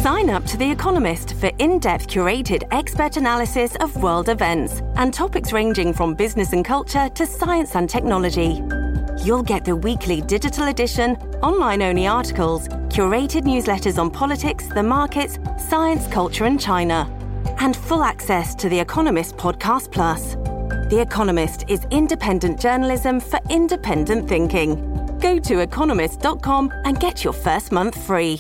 Sign up to The Economist for in-depth curated expert analysis of world events and topics ranging from business and culture to science and technology. You'll get the weekly digital edition, online-only articles, curated newsletters on politics, the markets, science, culture and China, and full access to The Economist Podcast Plus. The Economist is independent journalism for independent thinking. Go to economist.com and get your first month free.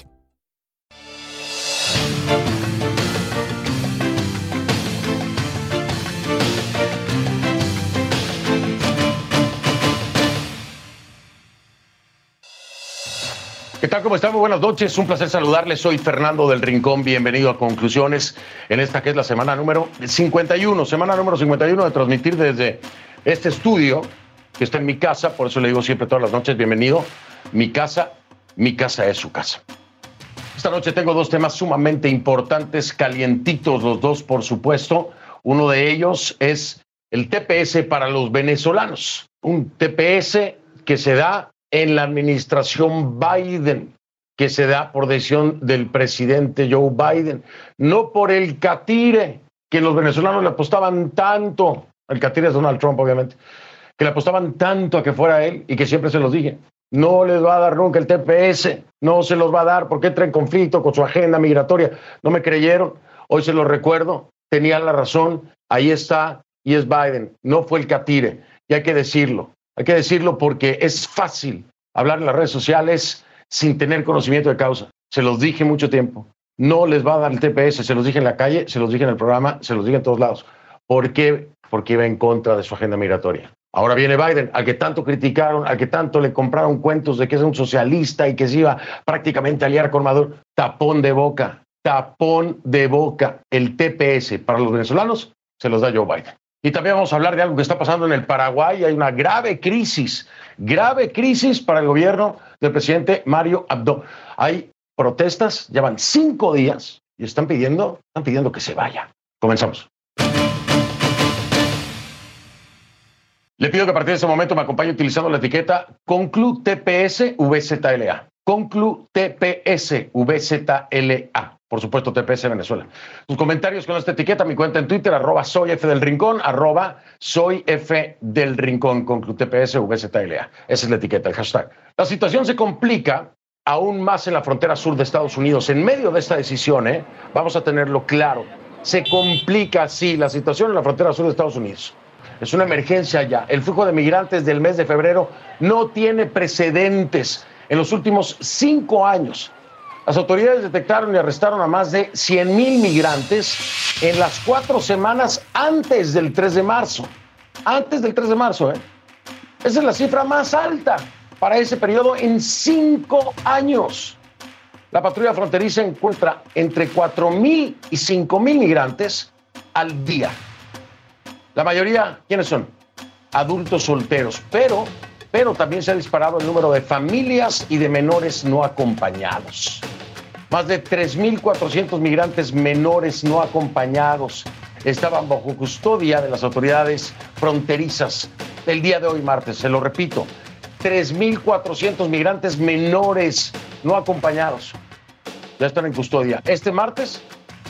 ¿Qué tal? ¿Cómo están? Muy buenas noches. Un placer saludarles. Soy Fernando del Rincón. Bienvenido a Conclusiones en esta que es la semana número 51. Semana número 51 de transmitir desde este estudio que está en mi casa. Por eso le digo siempre todas las noches, bienvenido. Mi casa es su casa. Esta noche tengo dos temas sumamente importantes, calientitos los dos, por supuesto. Uno de ellos es el TPS para los venezolanos. Un TPS que se da en la administración Biden, que se da por decisión del presidente Joe Biden, no por el catire que los venezolanos le apostaban tanto, el catire es Donald Trump obviamente, que le apostaban tanto a que fuera él y que siempre se los dije, no les va a dar nunca el TPS, no se los va a dar porque entra en conflicto con su agenda migratoria. No me creyeron, hoy se los recuerdo, tenía la razón, ahí está y es Biden, no fue el catire y hay que decirlo. Hay que decirlo porque es fácil hablar en las redes sociales sin tener conocimiento de causa. Se los dije mucho tiempo. No les va a dar el TPS. Se los dije en la calle, se los dije en el programa, se los dije en todos lados. ¿Por qué? Porque iba en contra de su agenda migratoria. Ahora viene Biden, al que tanto criticaron, al que tanto le compraron cuentos de que es un socialista y que se iba prácticamente a aliar con Maduro. Tapón de boca, tapón de boca. El TPS para los venezolanos se los da Joe Biden. Y también vamos a hablar de algo que está pasando en el Paraguay. Hay una grave crisis para el gobierno del presidente Mario Abdo. Hay protestas, llevan 5 días y están pidiendo que se vaya. Comenzamos. Le pido que a partir de este momento me acompañe utilizando la etiqueta Conclu TPS VZLA. Conclu TPS VZLA. Por supuesto, TPS Venezuela. Sus comentarios con esta etiqueta, mi cuenta en Twitter, @soyfdelrincón, @soyfdelrincón, Conclu TPS VZLA. Esa es la etiqueta, el hashtag. La situación se complica aún más en la frontera sur de Estados Unidos. En medio de esta decisión, vamos a tenerlo claro, se complica, sí, la situación en la frontera sur de Estados Unidos. Es una emergencia ya. El flujo de migrantes del mes de febrero no tiene precedentes en los últimos 5 años. Las autoridades detectaron y arrestaron a más de 100,000 migrantes en las 4 semanas antes del 3 de marzo. Antes del 3 de marzo, Esa es la cifra más alta para ese periodo en 5 años. La patrulla fronteriza encuentra entre 4,000 y 5,000 migrantes al día. La mayoría, ¿quiénes son? Adultos solteros, pero también se ha disparado el número de familias y de menores no acompañados. Más de 3,400 migrantes menores no acompañados estaban bajo custodia de las autoridades fronterizas el día de hoy, martes. Se lo repito, 3,400 migrantes menores no acompañados ya están en custodia. Este martes,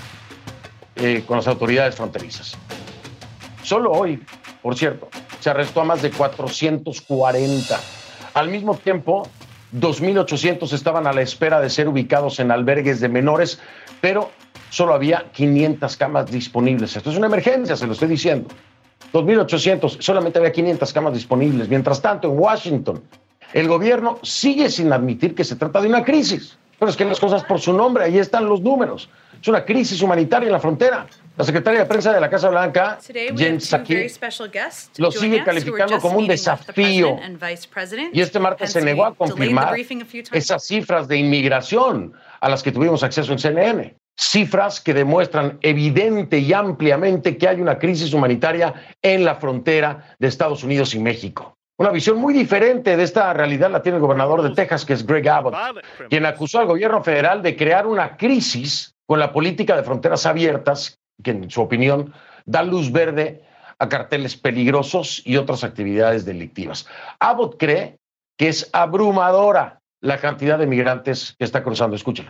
con las autoridades fronterizas. Solo hoy, por cierto, se arrestó a más de 440. Al mismo tiempo, 2,800 estaban a la espera de ser ubicados en albergues de menores, pero solo había 500 camas disponibles. Esto es una emergencia, se lo estoy diciendo. 2,800, solamente había 500 camas disponibles. Mientras tanto, en Washington, el gobierno sigue sin admitir que se trata de una crisis. Pero es que las cosas por su nombre, ahí están los números. Es una crisis humanitaria en la frontera. La secretaria de prensa de la Casa Blanca, Jen Psaki, lo sigue calificando como un desafío. Y este martes se negó a confirmar esas cifras de inmigración a las que tuvimos acceso en CNN. Cifras que demuestran evidente y ampliamente que hay una crisis humanitaria en la frontera de Estados Unidos y México. Una visión muy diferente de esta realidad la tiene el gobernador de Texas, que es Greg Abbott, quien acusó al gobierno federal de crear una crisis con la política de fronteras abiertas, que en su opinión da luz verde a carteles peligrosos y otras actividades delictivas. Abbott cree que es abrumadora la cantidad de migrantes que está cruzando. Escúchala.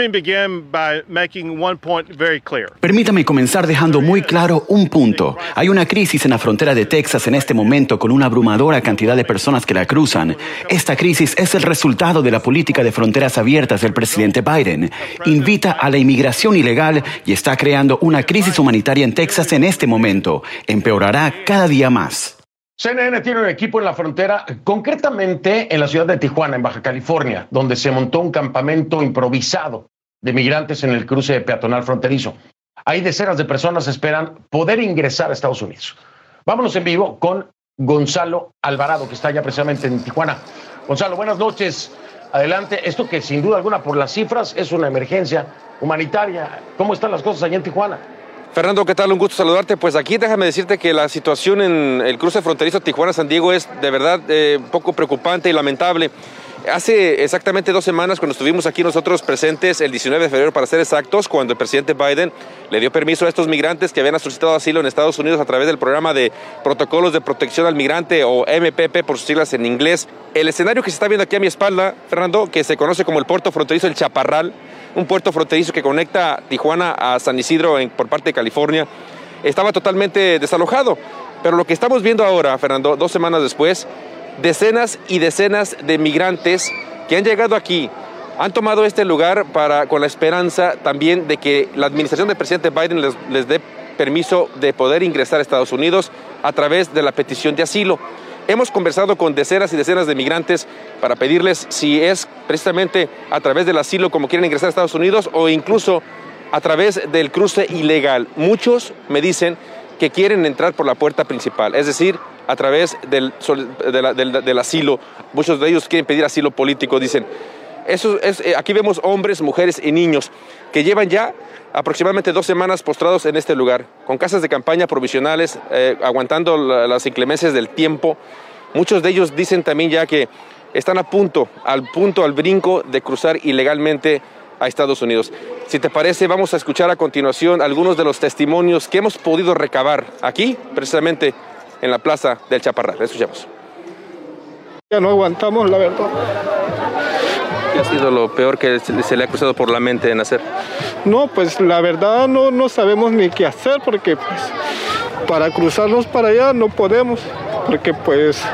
Permítame comenzar dejando muy claro un punto. Hay una crisis en la frontera de Texas en este momento con una abrumadora cantidad de personas que la cruzan. Esta crisis es el resultado de la política de fronteras abiertas del presidente Biden. Invita a la inmigración ilegal y está creando una crisis humanitaria en Texas en este momento. Empeorará cada día más. CNN tiene un equipo en la frontera, concretamente en la ciudad de Tijuana, en Baja California, donde se montó un campamento improvisado de migrantes en el cruce peatonal fronterizo. Ahí decenas de personas esperan poder ingresar a Estados Unidos. Vámonos en vivo con Gonzalo Alvarado, que está ya precisamente en Tijuana. Gonzalo, buenas noches. Adelante. Esto que sin duda alguna por las cifras es una emergencia humanitaria. ¿Cómo están las cosas allá en Tijuana? Fernando, ¿qué tal? Un gusto saludarte. Pues aquí déjame decirte que la situación en el cruce fronterizo Tijuana-San Diego es de verdad un poco preocupante y lamentable. Hace exactamente 2 semanas, cuando estuvimos aquí nosotros presentes, el 19 de febrero para ser exactos, cuando el presidente Biden le dio permiso a estos migrantes que habían solicitado asilo en Estados Unidos a través del programa de Protocolos de Protección al Migrante, o MPP por sus siglas en inglés. El escenario que se está viendo aquí a mi espalda, Fernando, que se conoce como el puerto fronterizo El Chaparral, un puerto fronterizo que conecta Tijuana a San Isidro por parte de California, estaba totalmente desalojado. Pero lo que estamos viendo ahora, Fernando, 2 semanas después, decenas y decenas de migrantes que han llegado aquí, han tomado este lugar con la esperanza también de que la administración del presidente Biden les dé permiso de poder ingresar a Estados Unidos a través de la petición de asilo. Hemos conversado con decenas y decenas de migrantes para pedirles si es precisamente a través del asilo como quieren ingresar a Estados Unidos o incluso a través del cruce ilegal. Muchos me dicen que quieren entrar por la puerta principal, es decir, a través del asilo. Muchos de ellos quieren pedir asilo político, dicen. Aquí vemos hombres, mujeres y niños que llevan ya aproximadamente 2 semanas postrados en este lugar, con casas de campaña provisionales, aguantando las inclemencias del tiempo. Muchos de ellos dicen también ya que están al brinco de cruzar ilegalmente a Estados Unidos. Si te parece, vamos a escuchar a continuación algunos de los testimonios que hemos podido recabar aquí, precisamente en la plaza del Chaparral. Escuchemos. Ya no aguantamos, la verdad. ¿Qué ha sido lo peor que se le ha cruzado por la mente en hacer? No, pues la verdad no sabemos ni qué hacer, porque pues para cruzarnos para allá no podemos, porque pues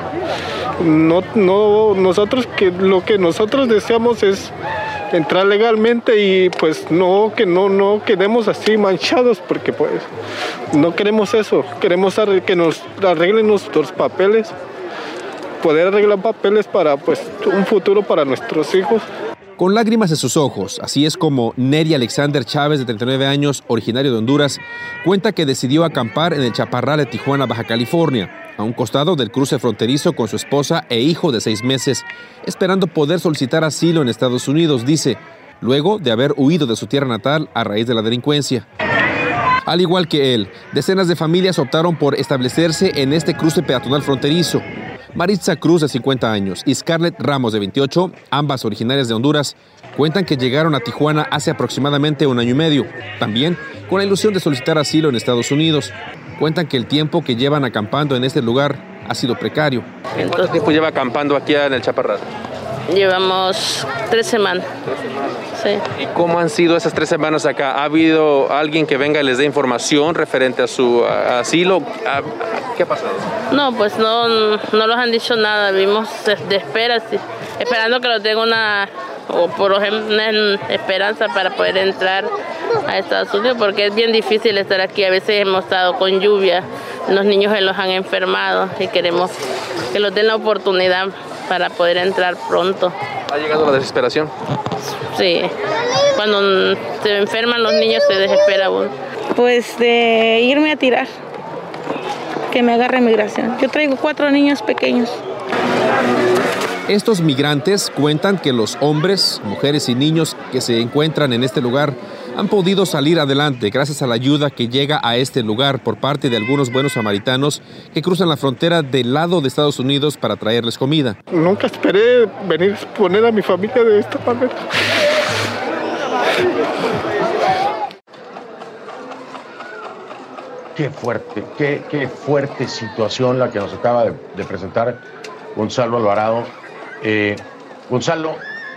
nosotros lo que nosotros deseamos es entrar legalmente y pues que no quedemos así manchados, porque pues no queremos eso, queremos que nos arreglen nuestros papeles, poder arreglar papeles para pues un futuro para nuestros hijos. Con lágrimas en sus ojos, así es como Neri Alexander Chávez, de 39 años, originario de Honduras, cuenta que decidió acampar en el Chaparral de Tijuana, Baja California, a un costado del cruce fronterizo con su esposa e hijo de 6 meses, esperando poder solicitar asilo en Estados Unidos, dice, luego de haber huido de su tierra natal a raíz de la delincuencia. Al igual que él, decenas de familias optaron por establecerse en este cruce peatonal fronterizo. Maritza Cruz, de 50 años, y Scarlett Ramos, de 28, ambas originarias de Honduras, cuentan que llegaron a Tijuana hace aproximadamente 1 año y medio, también con la ilusión de solicitar asilo en Estados Unidos. Cuentan que el tiempo que llevan acampando en este lugar ha sido precario. ¿Cuánto tiempo lleva acampando aquí en el Chaparral? Llevamos 3 semanas. Sí. ¿Y cómo han sido esas 3 semanas acá? ¿Ha habido alguien que venga y les dé información referente a su asilo? ¿Qué ha pasado? No, pues no nos han dicho nada. Vimos de espera, sí, esperando que lo tenga por ejemplo, una esperanza para poder entrar a Estados Unidos, porque es bien difícil estar aquí. A veces hemos estado con lluvia, los niños se los han enfermado y queremos que los den la oportunidad para poder entrar pronto. ¿Ha llegado la desesperación? Sí, cuando se enferman los niños se desespera uno. Pues de irme a tirar, que me agarre migración. Yo traigo 4 niños pequeños. Estos migrantes cuentan que los hombres, mujeres y niños que se encuentran en este lugar han podido salir adelante gracias a la ayuda que llega a este lugar por parte de algunos buenos samaritanos que cruzan la frontera del lado de Estados Unidos para traerles comida. Nunca esperé venir a poner a mi familia de esta manera. Qué fuerte situación la que nos acaba de presentar Gonzalo Alvarado. Gonzalo,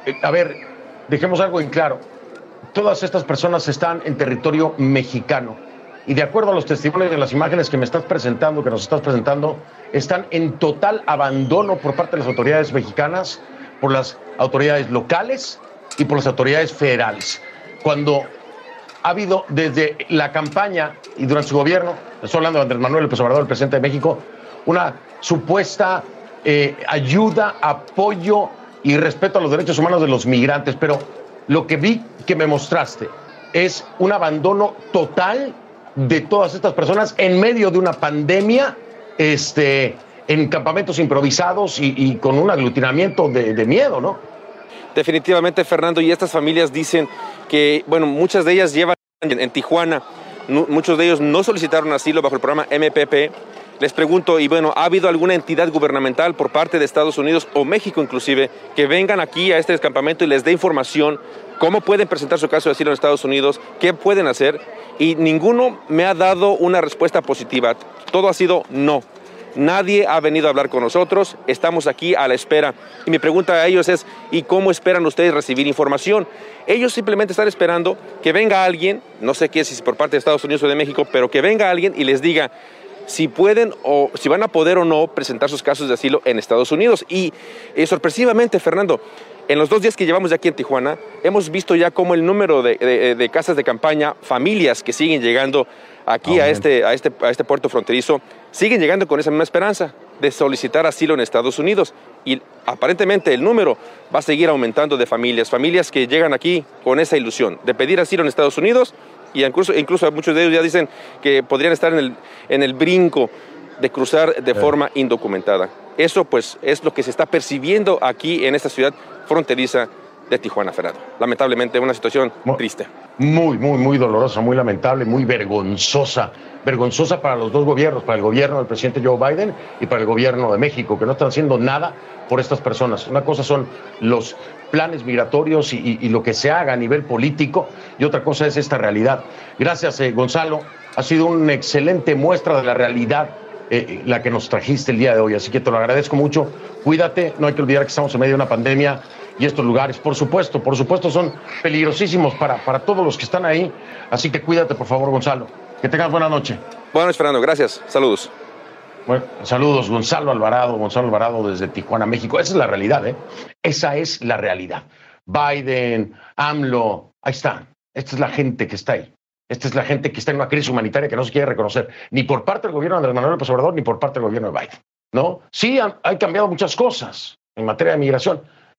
a ver, dejemos algo en claro. Todas estas personas están en territorio mexicano y de acuerdo a los testimonios de las imágenes que me estás presentando, que nos estás presentando, están en total abandono por parte de las autoridades mexicanas, por las autoridades locales y por las autoridades federales. Cuando ha habido desde la campaña y durante su gobierno, estoy hablando de Andrés Manuel López Obrador, el presidente de México, una supuesta ayuda, apoyo y respeto a los derechos humanos de los migrantes, pero lo que vi que me mostraste es un abandono total de todas estas personas en medio de una pandemia, en campamentos improvisados y con un aglutinamiento de miedo, ¿no? Definitivamente, Fernando, y estas familias dicen que, bueno, muchas de ellas llevan en Tijuana, muchos de ellos no solicitaron asilo bajo el programa MPP. Les pregunto, y bueno, ¿ha habido alguna entidad gubernamental por parte de Estados Unidos o México inclusive que vengan aquí a este campamento y les dé información cómo pueden presentar su caso de asilo en Estados Unidos, qué pueden hacer? Y ninguno me ha dado una respuesta positiva. Todo ha sido no. Nadie ha venido a hablar con nosotros, estamos aquí a la espera. Y mi pregunta a ellos es, ¿y cómo esperan ustedes recibir información? Ellos simplemente están esperando que venga alguien, no sé qué si es por parte de Estados Unidos o de México, pero que venga alguien y les diga si pueden o si van a poder o no presentar sus casos de asilo en Estados Unidos. Y sorpresivamente, Fernando, en los 2 días que llevamos aquí en Tijuana, hemos visto ya cómo el número de casas de campaña, familias que siguen llegando aquí a este puerto fronterizo, siguen llegando con esa misma esperanza de solicitar asilo en Estados Unidos. Y aparentemente el número va a seguir aumentando de familias que llegan aquí con esa ilusión de pedir asilo en Estados Unidos. Y incluso muchos de ellos ya dicen que podrían estar en el brinco de cruzar de forma indocumentada. Eso pues es lo que se está percibiendo aquí en esta ciudad fronteriza de Tijuana, Fernando. Lamentablemente una situación triste. Muy dolorosa, muy lamentable, muy vergonzosa. Vergonzosa para los dos gobiernos, para el gobierno del presidente Joe Biden y para el gobierno de México, que no están haciendo nada por estas personas. Una cosa son los planes migratorios y lo que se haga a nivel político, y otra cosa es esta realidad. Gracias, Gonzalo. Ha sido una excelente muestra de la realidad la que nos trajiste el día de hoy, así que te lo agradezco mucho. Cuídate, no hay que olvidar que estamos en medio de una pandemia y estos lugares, por supuesto, son peligrosísimos para todos los que están ahí, así que cuídate, por favor, Gonzalo. Que tengas buena noche. Buenas noches, Fernando, gracias, saludos. Bueno, saludos, Gonzalo Alvarado desde Tijuana, México. Esa es la realidad, ¿eh? Esa es la realidad. Biden, AMLO, ahí está. Esta es la gente que está ahí. Esta es la gente que está en una crisis humanitaria que no se quiere reconocer, ni por parte del gobierno de Andrés Manuel López Obrador, ni por parte del gobierno de Biden, ¿no? Sí, han cambiado muchas cosas en materia de migración,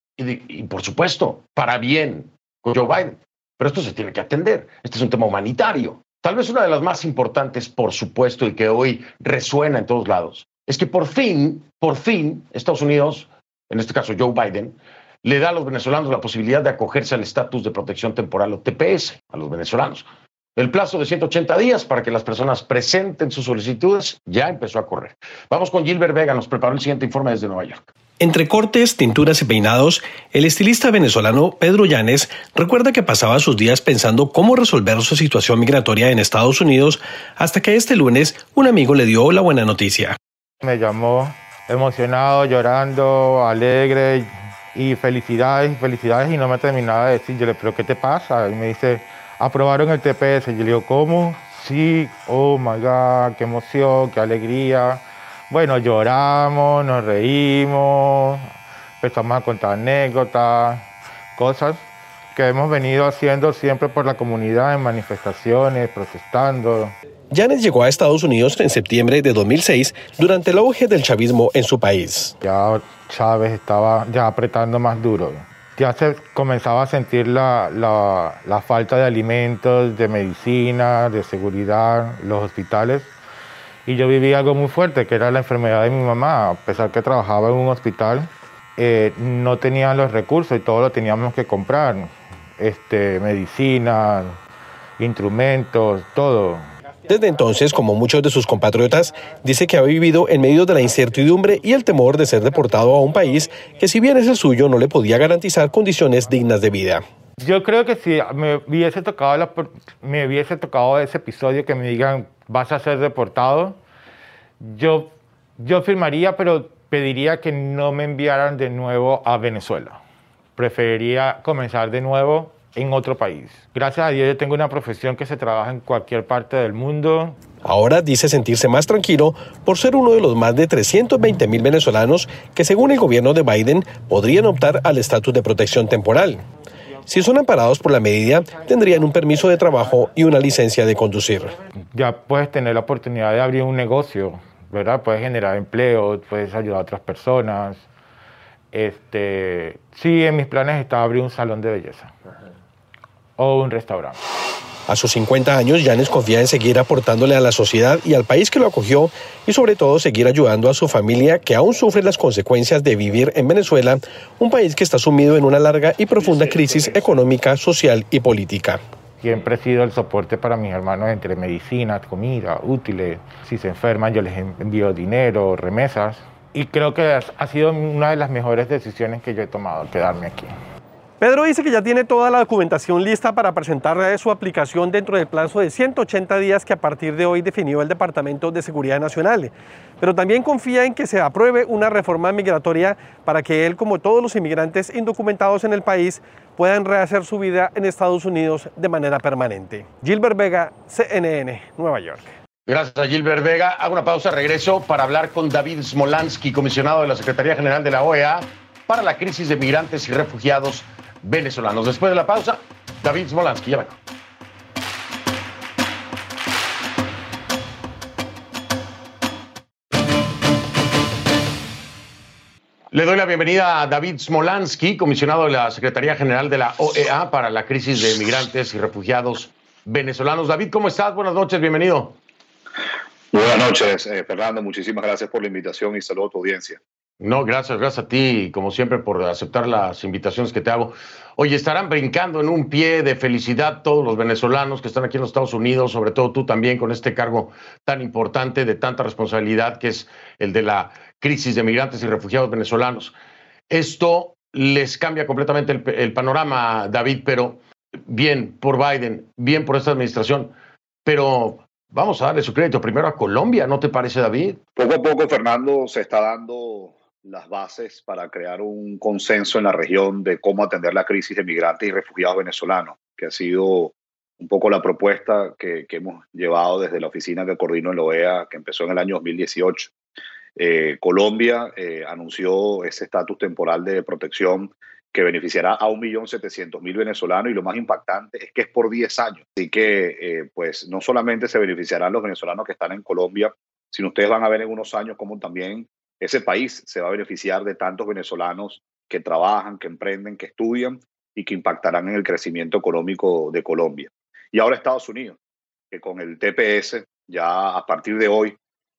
y por supuesto, para bien con Joe Biden, pero esto se tiene que atender. Este es un tema humanitario. Tal vez una de las más importantes, por supuesto, y que hoy resuena en todos lados, es que por fin, Estados Unidos, en este caso Joe Biden, le da a los venezolanos la posibilidad de acogerse al estatus de protección temporal o TPS, a los venezolanos. El plazo de 180 días para que las personas presenten sus solicitudes ya empezó a correr. Vamos con Gilbert Vega, nos preparó el siguiente informe desde Nueva York. Entre cortes, tinturas y peinados, el estilista venezolano Pedro Llanes recuerda que pasaba sus días pensando cómo resolver su situación migratoria en Estados Unidos hasta que este lunes un amigo le dio la buena noticia. Me llamó emocionado, llorando, alegre y felicidades, y no me terminaba de decir. Yo le, ¿pero qué te pasa? Y me dice, aprobaron el TPS. Yo le digo, ¿cómo? Sí, oh my God, qué emoción, qué alegría. Bueno, lloramos, nos reímos, empezamos a contar anécdotas, cosas que hemos venido haciendo siempre por la comunidad en manifestaciones, protestando. Llanes llegó a Estados Unidos en septiembre de 2006 durante el auge del chavismo en su país. Ya Chávez estaba ya apretando más duro. Ya se comenzaba a sentir la falta de alimentos, de medicina, de seguridad, los hospitales. Y yo viví algo muy fuerte, que era la enfermedad de mi mamá. A pesar que trabajaba en un hospital, no tenían los recursos y todo lo teníamos que comprar. Medicina, instrumentos, todo. Desde entonces, como muchos de sus compatriotas, dice que ha vivido en medio de la incertidumbre y el temor de ser deportado a un país que, si bien es el suyo, no le podía garantizar condiciones dignas de vida. Yo creo que si me hubiese tocado ese episodio que me digan vas a ser deportado, yo firmaría, pero pediría que no me enviaran de nuevo a Venezuela, preferiría comenzar de nuevo en otro país. Gracias a Dios yo tengo una profesión que se trabaja en cualquier parte del mundo. Ahora dice sentirse más tranquilo por ser uno de los más de 320,000 venezolanos que, según el gobierno de Biden, podrían optar al estatus de protección temporal. Si son amparados por la medida, tendrían un permiso de trabajo y una licencia de conducir. Ya puedes tener la oportunidad de abrir un negocio, ¿verdad? Puedes generar empleo, puedes ayudar a otras personas. Sí, en mis planes está abrir un salón de belleza o un restaurante. A sus 50 años, Yanes confía en seguir aportándole a la sociedad y al país que lo acogió y sobre todo seguir ayudando a su familia que aún sufre las consecuencias de vivir en Venezuela, un país que está sumido en una larga y profunda crisis económica, social y política. Siempre he sido el soporte para mis hermanos entre medicinas, comida, útiles. Si se enferman yo les envío dinero, remesas. Y creo que ha sido una de las mejores decisiones que yo he tomado, quedarme aquí. Pedro dice que ya tiene toda la documentación lista para presentar su aplicación dentro del plazo de 180 días que a partir de hoy definió el Departamento de Seguridad Nacional. Pero también confía en que se apruebe una reforma migratoria para que él, como todos los inmigrantes indocumentados en el país, puedan rehacer su vida en Estados Unidos de manera permanente. Gilbert Vega, CNN, Nueva York. Gracias a Gilbert Vega. Hago una pausa, regreso para hablar con David Smolansky, comisionado de la Secretaría General de la OEA para la crisis de migrantes y refugiados venezolanos. Después de la pausa, David Smolansky, ya vengo. Le doy la bienvenida a David Smolansky, comisionado de la Secretaría General de la OEA para la crisis de migrantes y refugiados venezolanos. David, ¿cómo estás? Buenas noches, bienvenido. Buenas noches, Fernando. Muchísimas gracias por la invitación y saludo a tu audiencia. No, gracias a ti, como siempre, por aceptar las invitaciones que te hago. Oye, estarán brincando en un pie de felicidad todos los venezolanos que están aquí en los Estados Unidos, sobre todo tú también con este cargo tan importante, de tanta responsabilidad, que es el de la crisis de migrantes y refugiados venezolanos. Esto les cambia completamente el panorama, David, pero bien por Biden, bien por esta administración, pero vamos a darle su crédito primero a Colombia, ¿no te parece, David? Poco a poco, Fernando, se está dando las bases para crear un consenso en la región de cómo atender la crisis de migrantes y refugiados venezolanos, que ha sido un poco la propuesta que hemos llevado desde la oficina que coordino en la OEA, que empezó en el año 2018. Colombia anunció ese estatus temporal de protección que beneficiará a 1.700.000 venezolanos, y lo más impactante es que es por 10 años. Así que pues no solamente se beneficiarán los venezolanos que están en Colombia, sino ustedes van a ver en unos años cómo también ese país se va a beneficiar de tantos venezolanos que trabajan, que emprenden, que estudian y que impactarán en el crecimiento económico de Colombia. Y ahora Estados Unidos, que con el TPS ya a partir de hoy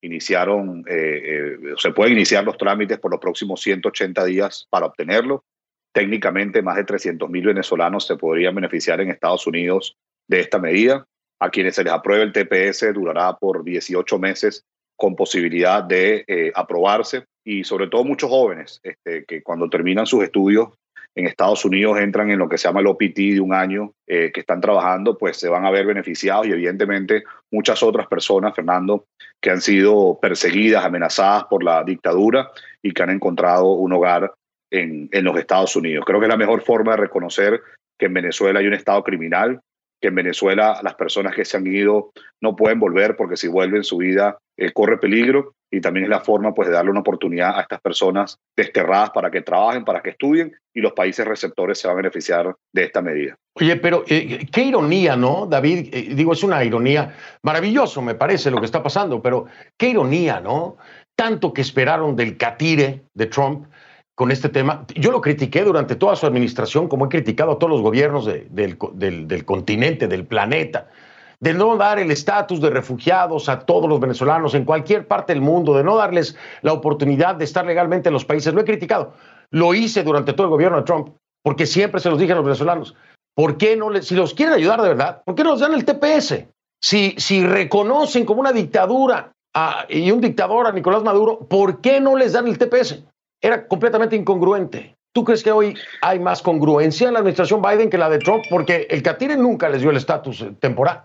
se pueden iniciar los trámites por los próximos 180 días para obtenerlo. Técnicamente, más de 300.000 venezolanos se podrían beneficiar en Estados Unidos de esta medida. A quienes se les apruebe el TPS durará por 18 meses con posibilidad de aprobarse, y sobre todo muchos jóvenes que cuando terminan sus estudios en Estados Unidos entran en lo que se llama el OPT de un año, que están trabajando, pues se van a ver beneficiados, y evidentemente muchas otras personas, Fernando, que han sido perseguidas, amenazadas por la dictadura y que han encontrado un hogar en los Estados Unidos. Creo que es la mejor forma de reconocer que en Venezuela hay un Estado criminal, que en Venezuela las personas que se han ido no pueden volver, porque si vuelven su vida corre peligro, y también es la forma pues de darle una oportunidad a estas personas desterradas para que trabajen, para que estudien, y los países receptores se van a beneficiar de esta medida. Oye, pero qué ironía, ¿no, David? Es una ironía, maravilloso me parece lo que está pasando, pero qué ironía, ¿no? Tanto que esperaron del catire de Trump con este tema. Yo lo critiqué durante toda su administración, como he criticado a todos los gobiernos del continente, del planeta, de no dar el estatus de refugiados a todos los venezolanos en cualquier parte del mundo, de no darles la oportunidad de estar legalmente en los países. Lo he criticado. Lo hice durante todo el gobierno de Trump, porque siempre se los dije a los venezolanos. ¿Por qué no si los quieren ayudar de verdad, por qué no les dan el TPS? Si reconocen como una dictadura y un dictador a Nicolás Maduro, ¿por qué no les dan el TPS? Era completamente incongruente. ¿Tú crees que hoy hay más congruencia en la administración Biden que la de Trump? Porque el catire nunca les dio el estatus temporal.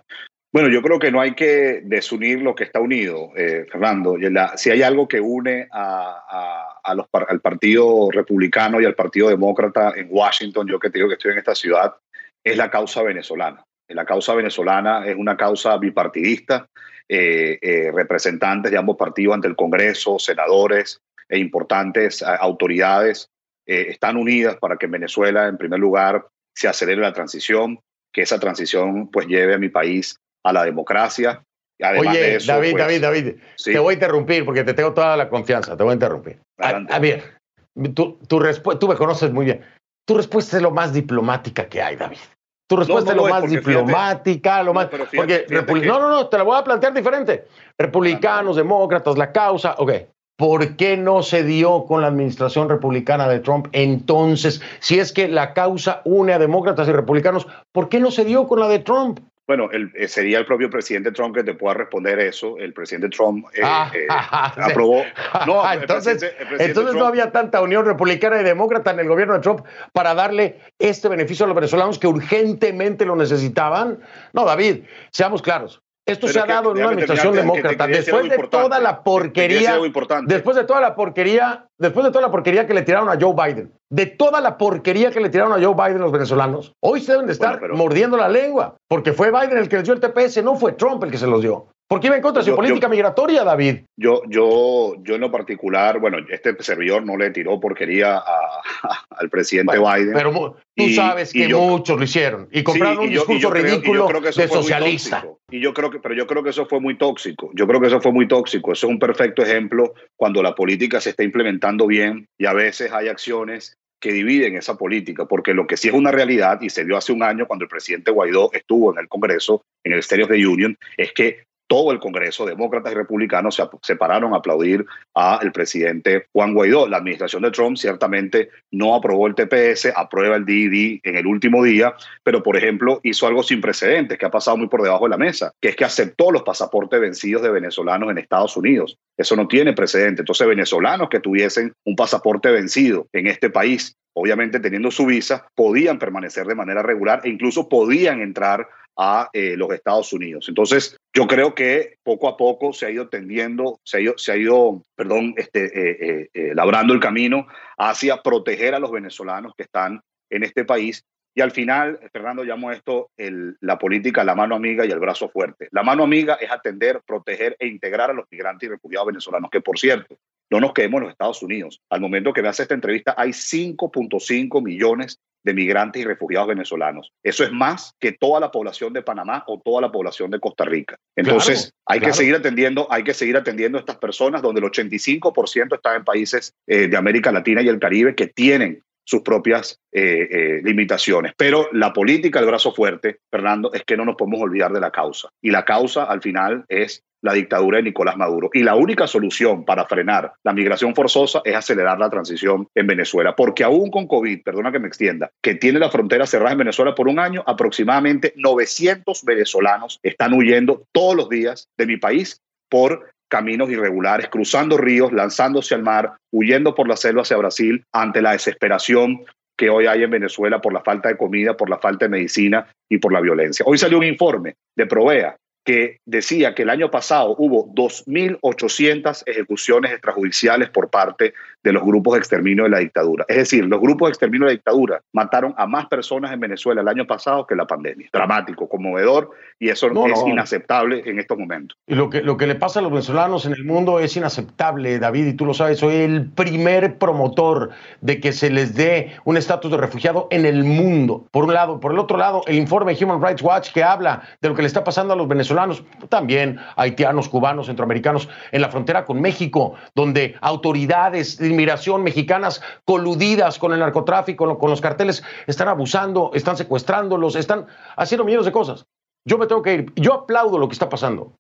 Bueno, yo creo que no hay que desunir lo que está unido, Fernando. Si hay algo que une al Partido Republicano y al Partido Demócrata en Washington, yo que te digo que estoy en esta ciudad, es la causa venezolana. La causa venezolana es una causa bipartidista, representantes de ambos partidos ante el Congreso, senadores e importantes autoridades están unidas para que en Venezuela, en primer lugar, se acelere la transición, que esa transición pues lleve a mi país a la democracia. Además Oye, de eso, David, ¿sí? Te voy a interrumpir porque te tengo toda la confianza, te voy a interrumpir. A ver, tú me conoces muy bien. Tu respuesta es lo más diplomática que hay, David. Tu respuesta es lo más diplomática, lo más... Porque no, te la voy a plantear diferente. Republicanos, demócratas, la causa, ok. ¿Por qué no se dio con la administración republicana de Trump? Entonces, si es que la causa une a demócratas y republicanos, ¿por qué no se dio con la de Trump? Bueno, sería el propio presidente Trump que te pueda responder eso. El presidente Trump aprobó. No, entonces no había tanta unión republicana y demócrata en el gobierno de Trump para darle este beneficio a los venezolanos que urgentemente lo necesitaban. No, David, seamos claros. Esto se ha dado en una administración demócrata. Después de toda la porquería que le tiraron a Joe Biden, de toda la porquería que le tiraron a Joe Biden los venezolanos, hoy se deben de estar mordiendo la lengua, porque fue Biden el que les dio el TPS, no fue Trump el que se los dio. ¿Por qué iba en contra de su política migratoria, David? Yo en lo particular, bueno, este servidor no le tiró porquería al presidente Biden. Pero tú sabes que muchos lo hicieron y compraron un discurso ridículo de socialista. Pero yo creo que eso fue muy tóxico. Eso es un perfecto ejemplo cuando la política se está implementando bien y a veces hay acciones que dividen esa política, porque lo que sí es una realidad, y se vio hace un año cuando el presidente Guaidó estuvo en el Congreso, en el State of the Union, es que todo el Congreso, demócratas y republicanos, se pararon a aplaudir al presidente Juan Guaidó. La administración de Trump ciertamente no aprobó el TPS, aprueba el DED en el último día, pero, por ejemplo, hizo algo sin precedentes, que ha pasado muy por debajo de la mesa, que es que aceptó los pasaportes vencidos de venezolanos en Estados Unidos. Eso no tiene precedente. Entonces, venezolanos que tuviesen un pasaporte vencido en este país, obviamente teniendo su visa, podían permanecer de manera regular e incluso podían entrar a los Estados Unidos. Entonces, yo creo que poco a poco se ha ido labrando el camino hacia proteger a los venezolanos que están en este país. Y al final, Fernando, llamo esto la política, la mano amiga y el brazo fuerte. La mano amiga es atender, proteger e integrar a los migrantes y refugiados venezolanos, que, por cierto, no nos quedemos en los Estados Unidos. Al momento que me hace esta entrevista, hay 5.5 millones de migrantes y refugiados venezolanos. Eso es más que toda la población de Panamá o toda la población de Costa Rica. Entonces, hay que seguir atendiendo a estas personas, donde el 85% están en países de América Latina y el Caribe que tienen sus propias limitaciones. Pero la política, el brazo fuerte, Fernando, es que no nos podemos olvidar de la causa. Y la causa, al final, es la dictadura de Nicolás Maduro. Y la única solución para frenar la migración forzosa es acelerar la transición en Venezuela. Porque aún con COVID, perdona que me extienda, que tiene la frontera cerrada en Venezuela por un año, aproximadamente 900 venezolanos están huyendo todos los días de mi país por caminos irregulares, cruzando ríos, lanzándose al mar, huyendo por la selva hacia Brasil ante la desesperación que hoy hay en Venezuela por la falta de comida, por la falta de medicina y por la violencia. Hoy salió un informe de Provea que decía que el año pasado hubo 2.800 ejecuciones extrajudiciales por parte de los grupos de exterminio de la dictadura. Es decir, los grupos de exterminio de la dictadura mataron a más personas en Venezuela el año pasado que la pandemia. Dramático, conmovedor, y eso es inaceptable en estos momentos. Y lo que le pasa a los venezolanos en el mundo es inaceptable, David, y tú lo sabes. Soy el primer promotor de que se les dé un estatus de refugiado en el mundo. Por un lado. Por el otro lado, el informe Human Rights Watch, que habla de lo que le está pasando a los venezolanos, también haitianos, cubanos, centroamericanos, en la frontera con México, donde autoridades de inmigración mexicanas coludidas con el narcotráfico, con los carteles, están abusando, están secuestrándolos, están haciendo millones de cosas. Yo me tengo que ir. Yo aplaudo lo que está pasando.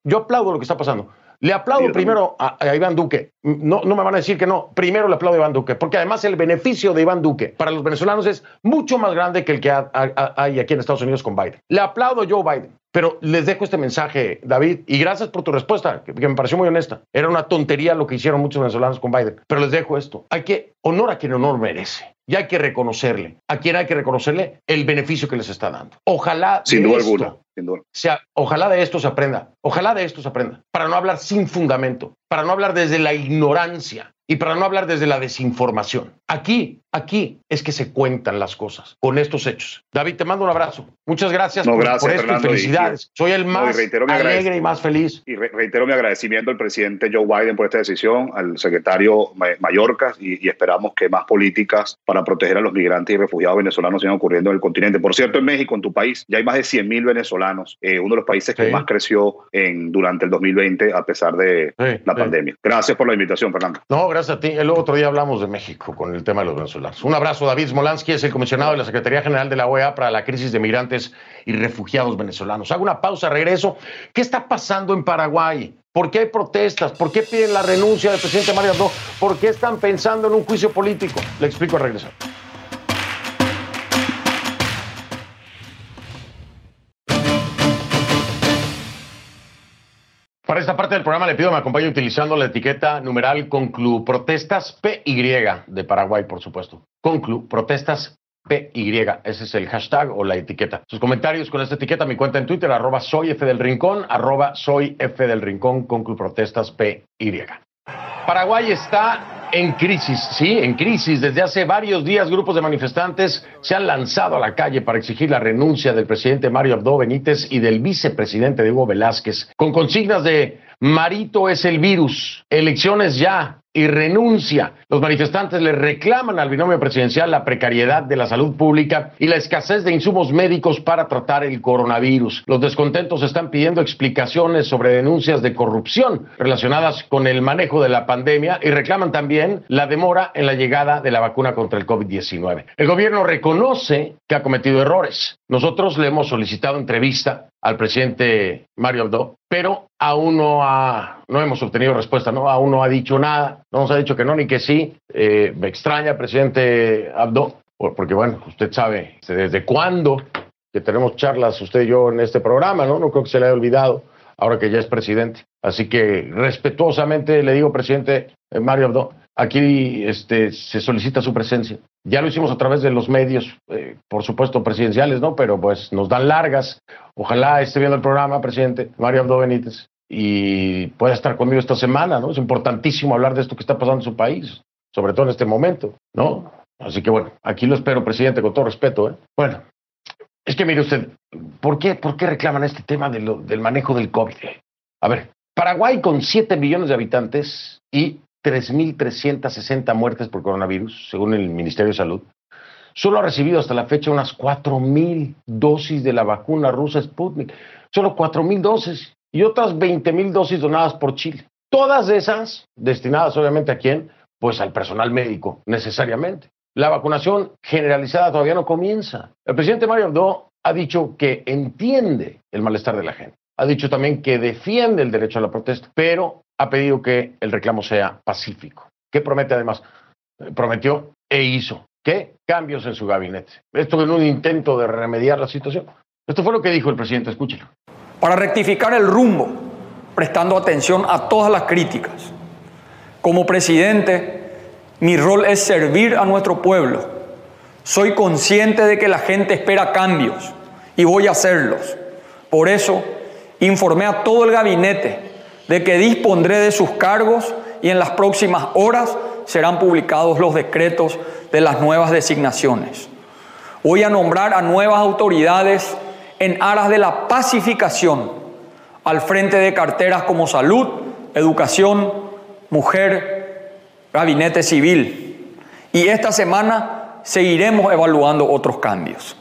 Le aplaudo primero a Iván Duque. No me van a decir que no. Primero le aplaudo a Iván Duque, porque además el beneficio de Iván Duque para los venezolanos es mucho más grande que el que hay aquí en Estados Unidos con Biden. Le aplaudo a Joe Biden. Pero les dejo este mensaje, David, y gracias por tu respuesta, que me pareció muy honesta. Era una tontería lo que hicieron muchos venezolanos con Biden. Pero les dejo esto. Hay que honor a quien honor merece. Y hay que reconocerle. A quien hay que reconocerle el beneficio que les está dando. Ojalá sin duda alguna. sin duda. O sea, ojalá de esto se aprenda, para no hablar sin fundamento, para no hablar desde la ignorancia y para no hablar desde la desinformación. Aquí es que se cuentan las cosas con estos hechos. David, te mando un abrazo. Muchas gracias, por esto, Fernando, y felicidades. Soy el más alegre y más feliz. Y reitero mi agradecimiento al presidente Joe Biden por esta decisión, al secretario Mayorkas, y esperamos que más políticas para proteger a los migrantes y refugiados venezolanos sigan ocurriendo en el continente. Por cierto, en México, en tu país, ya hay más de 100,000 venezolanos, uno de los países que más creció durante el 2020 a pesar de la pandemia. Gracias por la invitación, Fernando. No, gracias a ti. El otro día hablamos de México con el tema de los venezolanos. Un abrazo. David Smolansky es el comisionado de la Secretaría General de la OEA para la crisis de migrantes y refugiados venezolanos. Hago una pausa, regreso. ¿Qué está pasando en Paraguay? ¿Por qué hay protestas? ¿Por qué piden la renuncia del presidente Mario Abdo? ¿Por qué están pensando en un juicio político? Le explico al regresar. Para esta parte del programa le pido que me acompañe utilizando la etiqueta numeral Conclu Protestas PY de Paraguay, por supuesto. Conclu Protestas PY. Ese es el hashtag o la etiqueta. Sus comentarios con esta etiqueta, mi cuenta en Twitter, @soyfdelrincón, @soyfdelrincón, Conclu Protestas PY. Paraguay está en crisis, sí, en crisis. Desde hace varios días, grupos de manifestantes se han lanzado a la calle para exigir la renuncia del presidente Mario Abdo Benítez y del vicepresidente Hugo Velázquez, con consignas de Marito es el virus, elecciones ya y renuncia. Los manifestantes le reclaman al binomio presidencial la precariedad de la salud pública y la escasez de insumos médicos para tratar el coronavirus. Los descontentos están pidiendo explicaciones sobre denuncias de corrupción relacionadas con el manejo de la pandemia y reclaman también la demora en la llegada de la vacuna contra el COVID-19. El gobierno reconoce que ha cometido errores. Nosotros le hemos solicitado entrevista al presidente Mario Abdo, pero aún no hemos obtenido respuesta, ¿no? Aún no ha dicho nada, no nos ha dicho que no ni que sí. Me extraña, presidente Abdo, porque bueno, usted sabe desde cuándo que tenemos charlas usted y yo en este programa, ¿no? No creo que se le haya olvidado ahora que ya es presidente. Así que respetuosamente le digo, presidente Mario Abdo, aquí se solicita su presencia. Ya lo hicimos a través de los medios, por supuesto presidenciales, ¿no? Pero pues nos dan largas. Ojalá esté viendo el programa, presidente Mario Abdo Benítez, y pueda estar conmigo esta semana, ¿no? Es importantísimo hablar de esto que está pasando en su país, sobre todo en este momento, ¿no? Así que bueno, aquí lo espero, presidente, con todo respeto, ¿eh? Bueno, es que mire usted, ¿por qué reclaman este tema del manejo del COVID? A ver, Paraguay con 7 millones de habitantes y 3.360 muertes por coronavirus, según el Ministerio de Salud, solo ha recibido hasta la fecha unas 4.000 dosis de la vacuna rusa Sputnik. Solo 4.000 dosis y otras 20.000 dosis donadas por Chile. Todas esas destinadas, obviamente, ¿a quién? Pues al personal médico, necesariamente. La vacunación generalizada todavía no comienza. El presidente Mario Abdo ha dicho que entiende el malestar de la gente. Ha dicho también que defiende el derecho a la protesta, pero ha pedido que el reclamo sea pacífico. ¿Qué promete además? Prometió e hizo. ¿Qué? Cambios en su gabinete. Esto en un intento de remediar la situación. Esto fue lo que dijo el presidente, escúchelo. Para rectificar el rumbo, prestando atención a todas las críticas. Como presidente, mi rol es servir a nuestro pueblo. Soy consciente de que la gente espera cambios y voy a hacerlos. Por eso, informé a todo el gabinete de que dispondré de sus cargos y en las próximas horas serán publicados los decretos de las nuevas designaciones. Voy a nombrar a nuevas autoridades en aras de la pacificación al frente de carteras como salud, educación, mujer, gabinete civil. Y esta semana seguiremos evaluando otros cambios.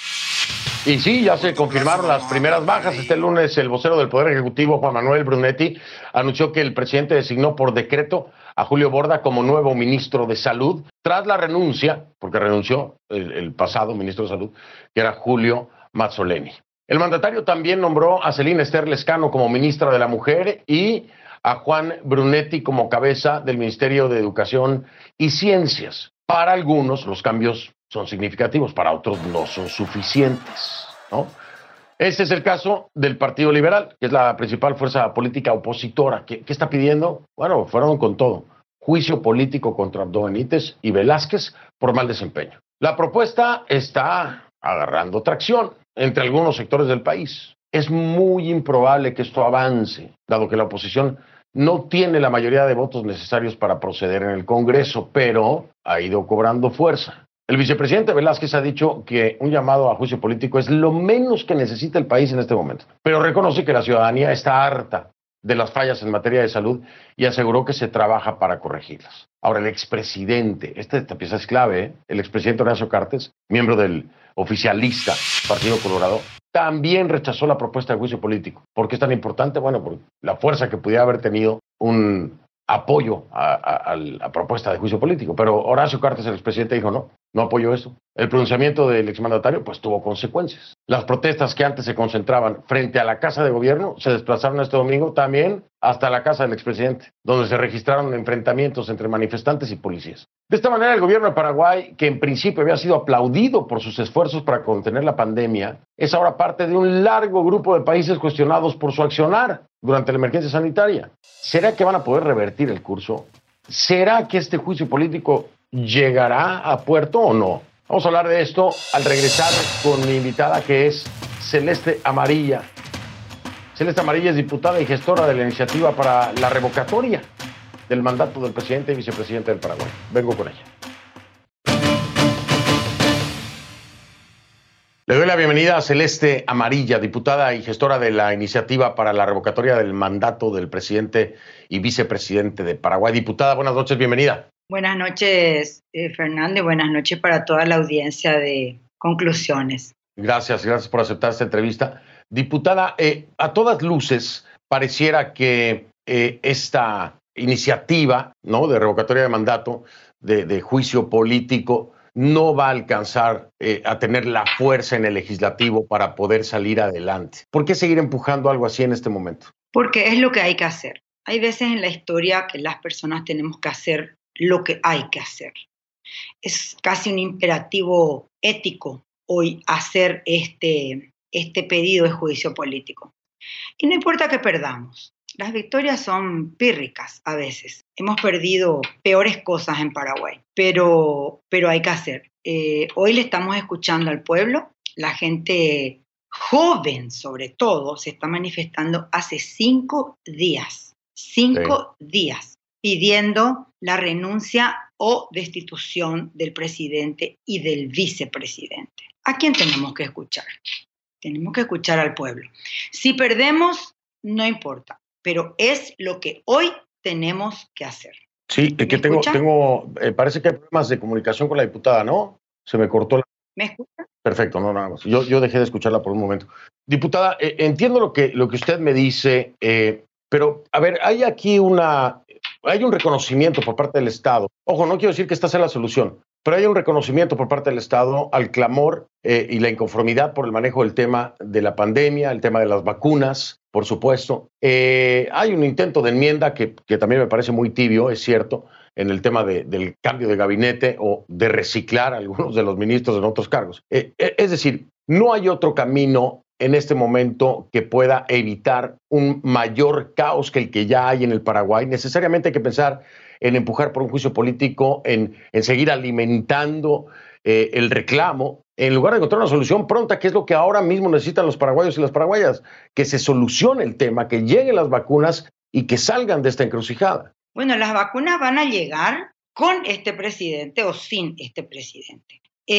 Y sí, ya se confirmaron las primeras bajas. Este lunes el vocero del Poder Ejecutivo, Juan Manuel Brunetti, anunció que el presidente designó por decreto a Julio Borda como nuevo ministro de Salud, tras la renuncia, porque renunció el pasado ministro de Salud, que era Julio Mazzoleni. El mandatario también nombró a Celina Esther Lescano como ministra de la Mujer y a Juan Brunetti como cabeza del Ministerio de Educación y Ciencias. Para algunos los cambios son significativos, para otros no son suficientes, ¿no? Este es el caso del Partido Liberal, que es la principal fuerza política opositora. ¿Qué está pidiendo? Bueno, fueron con todo. Juicio político contra Abdo Benítez y Velázquez por mal desempeño. La propuesta está agarrando tracción entre algunos sectores del país. es muy improbable que esto avance, dado que la oposición no tiene la mayoría de votos necesarios para proceder en el Congreso, pero ha ido cobrando fuerza. El vicepresidente Velázquez ha dicho que un llamado a juicio político es lo menos que necesita el país en este momento, pero reconoce que la ciudadanía está harta de las fallas en materia de salud y aseguró que se trabaja para corregirlas. Ahora, el expresidente, esta pieza es clave, el expresidente Horacio Cartes, miembro del oficialista Partido Colorado, también rechazó la propuesta de juicio político. ¿Por qué es tan importante? Bueno, por la fuerza que pudiera haber tenido un apoyo a la propuesta de juicio político. Pero Horacio Cartes, el expresidente, dijo no apoyo eso. El pronunciamiento del exmandatario pues tuvo consecuencias. Las protestas que antes se concentraban frente a la Casa de Gobierno se desplazaron este domingo también hasta la casa del expresidente, donde se registraron enfrentamientos entre manifestantes y policías. De esta manera, el gobierno de Paraguay, que en principio había sido aplaudido por sus esfuerzos para contener la pandemia, es ahora parte de un largo grupo de países cuestionados por su accionar durante la emergencia sanitaria. ¿Será que van a poder revertir el curso? ¿Será que este juicio político llegará a puerto o no? Vamos a hablar de esto al regresar con mi invitada, que es Celeste Amarilla. Celeste Amarilla es diputada y gestora de la iniciativa para la revocatoria del mandato del presidente y vicepresidente del Paraguay. Vengo con ella. Le doy la bienvenida a Celeste Amarilla, diputada y gestora de la iniciativa para la revocatoria del mandato del presidente y vicepresidente de Paraguay. Diputada, buenas noches, bienvenida. Buenas noches, Fernando, y buenas noches para toda la audiencia de Conclusiones. Gracias por aceptar esta entrevista. Diputada, a todas luces pareciera que esta iniciativa, ¿no?, de revocatoria de mandato, de juicio político, no va a alcanzar a tener la fuerza en el legislativo para poder salir adelante. ¿Por qué seguir empujando algo así en este momento? Porque es lo que hay que hacer. Hay veces en la historia que las personas tenemos que hacer lo que hay que hacer. Es casi un imperativo ético hoy hacer este pedido de juicio político. Y no importa que perdamos. Las victorias son pírricas a veces. Hemos perdido peores cosas en Paraguay, pero hay que hacer. Hoy le estamos escuchando al pueblo. La gente joven, sobre todo, se está manifestando hace 5 días. 5 días. Pidiendo la renuncia o destitución del presidente y del vicepresidente. ¿A quién tenemos que escuchar? Tenemos que escuchar al pueblo. Si perdemos, no importa, pero es lo que hoy tenemos que hacer. Sí, que parece que hay problemas de comunicación con la diputada, ¿no? Se me cortó la... ¿Me escucha? Perfecto, no, nada más. Yo dejé de escucharla por un momento. Diputada, entiendo lo que usted me dice, pero, a ver, hay un reconocimiento por parte del Estado. Ojo, no quiero decir que esta sea la solución, pero hay un reconocimiento por parte del Estado al clamor y la inconformidad por el manejo del tema de la pandemia, el tema de las vacunas, por supuesto. Hay un intento de enmienda que también me parece muy tibio, es cierto, en el tema del cambio de gabinete o de reciclar a algunos de los ministros en otros cargos. Es decir, no hay otro camino en este momento que pueda evitar un mayor caos que el que ya hay en el Paraguay. Necesariamente hay que pensar en empujar por un juicio político, en seguir alimentando el reclamo, en lugar de encontrar una solución pronta, que es lo que ahora mismo necesitan los paraguayos y las paraguayas, que se solucione el tema, que lleguen las vacunas y que salgan de esta encrucijada. Bueno, las vacunas van a llegar con este presidente o sin este presidente.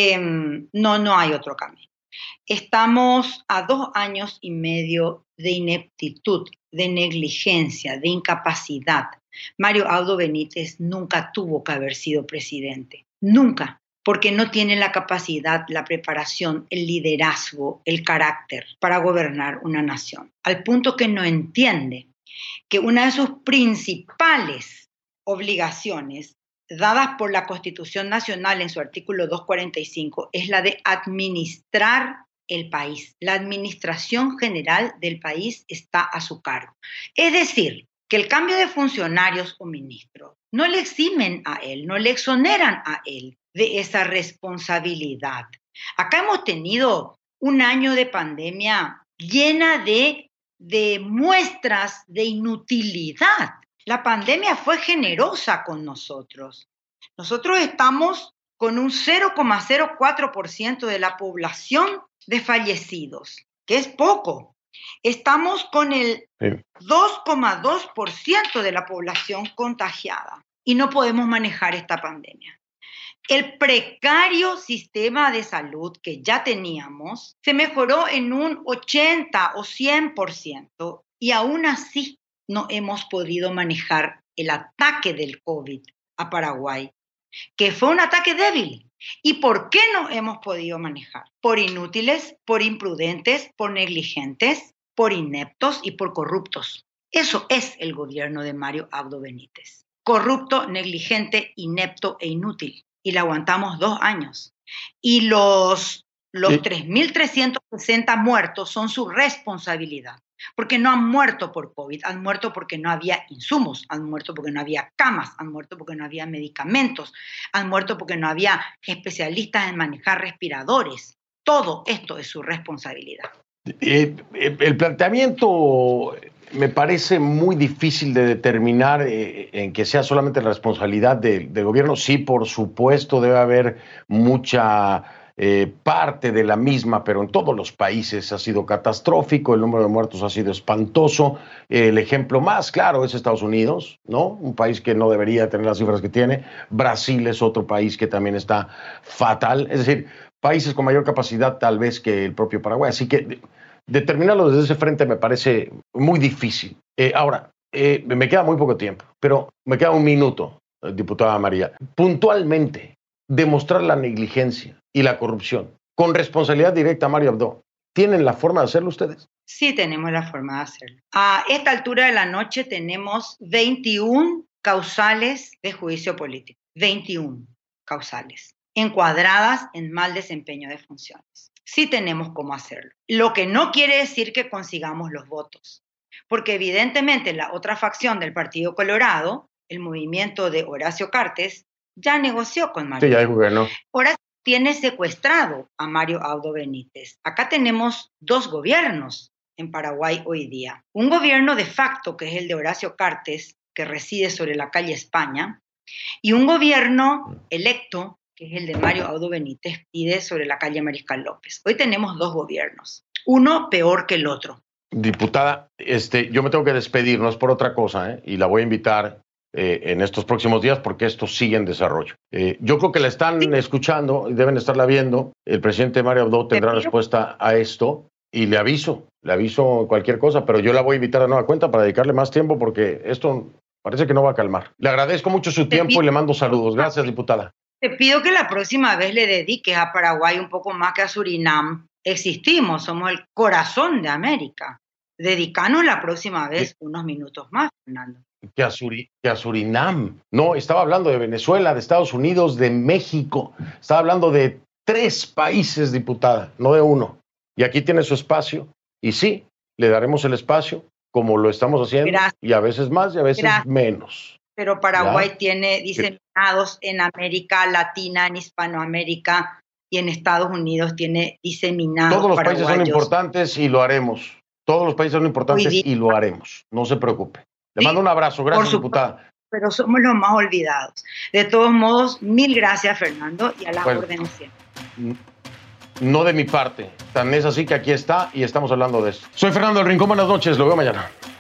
No hay otro camino. Estamos a 2 años y medio de ineptitud, de negligencia, de incapacidad. Mario Abdo Benítez nunca tuvo que haber sido presidente, nunca, porque no tiene la capacidad, la preparación, el liderazgo, el carácter para gobernar una nación, al punto que no entiende que una de sus principales obligaciones dadas por la Constitución Nacional en su artículo 245 es la de administrar el país. La administración general del país está a su cargo. Es decir, que el cambio de funcionarios o ministros no le eximen a él, no le exoneran a él de esa responsabilidad. Acá hemos tenido un año de pandemia llena de muestras de inutilidad. La pandemia fue generosa con nosotros. Nosotros estamos con un 0,04% de la población de fallecidos, que es poco. Estamos con el 2,2% de la población contagiada y no podemos manejar esta pandemia. El precario sistema de salud que ya teníamos se mejoró en un 80 o 100% y aún así no hemos podido manejar el ataque del COVID a Paraguay, que fue un ataque débil. ¿Y por qué no hemos podido manejar? Por inútiles, por imprudentes, por negligentes, por ineptos y por corruptos. Eso es el gobierno de Mario Abdo Benítez. Corrupto, negligente, inepto e inútil. Y la aguantamos 2 años. Y los 3.360 muertos son su responsabilidad. Porque no han muerto por COVID, han muerto porque no había insumos, han muerto porque no había camas, han muerto porque no había medicamentos, han muerto porque no había especialistas en manejar respiradores. Todo esto es su responsabilidad. El planteamiento me parece muy difícil de determinar en que sea solamente la responsabilidad del gobierno. Sí, por supuesto, debe haber mucha parte de la misma, pero en todos los países ha sido catastrófico, el número de muertos ha sido espantoso. El ejemplo más claro es Estados Unidos, ¿no? Un país que no debería tener las cifras que tiene. Brasil es otro país que también está fatal. Es decir, países con mayor capacidad tal vez que el propio Paraguay. Así que determinarlo desde ese frente me parece muy difícil. Ahora, me queda muy poco tiempo, pero me queda 1 minuto, diputada María. Puntualmente, demostrar la negligencia y la corrupción con responsabilidad directa a Mario Abdo. ¿Tienen la forma de hacerlo ustedes? Sí, tenemos la forma de hacerlo. A esta altura de la noche tenemos 21 causales de juicio político. 21 causales encuadradas en mal desempeño de funciones. Sí tenemos cómo hacerlo. Lo que no quiere decir que consigamos los votos, porque evidentemente la otra facción del Partido Colorado, el movimiento de Horacio Cartes, ya negoció con Mario. Sí, ya dijo que no. Horacio tiene secuestrado a Mario Abdo Benítez. Acá tenemos 2 gobiernos en Paraguay hoy día. Un gobierno de facto, que es el de Horacio Cartes, que reside sobre la calle España, y un gobierno electo, que es el de Mario Abdo Benítez, pide sobre la calle Mariscal López. Hoy tenemos 2 gobiernos, uno peor que el otro. Diputada, yo me tengo que despedir, no es por otra cosa, y la voy a invitar en estos próximos días porque esto sigue en desarrollo. Yo creo que la están escuchando y deben estarla viendo. El presidente Mario Abdo tendrá respuesta a esto y le aviso cualquier cosa, pero yo la voy a invitar a nueva cuenta para dedicarle más tiempo porque esto parece que no va a calmar. Le agradezco mucho su tiempo y le mando saludos. Gracias, diputada. Te pido que la próxima vez le dediques a Paraguay un poco más que a Surinam. Existimos, somos el corazón de América. Dedicanos la próxima vez unos minutos más, Fernando. Que a Surinam. No, estaba hablando de Venezuela, de Estados Unidos, de México. Estaba hablando de 3 países, diputada, no de 1. Y aquí tiene su espacio. Y sí, le daremos el espacio como lo estamos haciendo. Gracias. Y a veces más y a veces menos. Pero Paraguay tiene diseminados en América Latina, en Hispanoamérica y en Estados Unidos tiene diseminados. Todos los países son importantes y lo haremos. Todos los países son importantes y lo haremos. No se preocupe. Le mando un abrazo. Gracias, diputada. Pero somos los más olvidados. De todos modos, 1000 gracias, Fernando, y a la orden siempre. No de mi parte. Tan es así que aquí está y estamos hablando de esto. Soy Fernando del Rincón. Buenas noches. Lo veo mañana.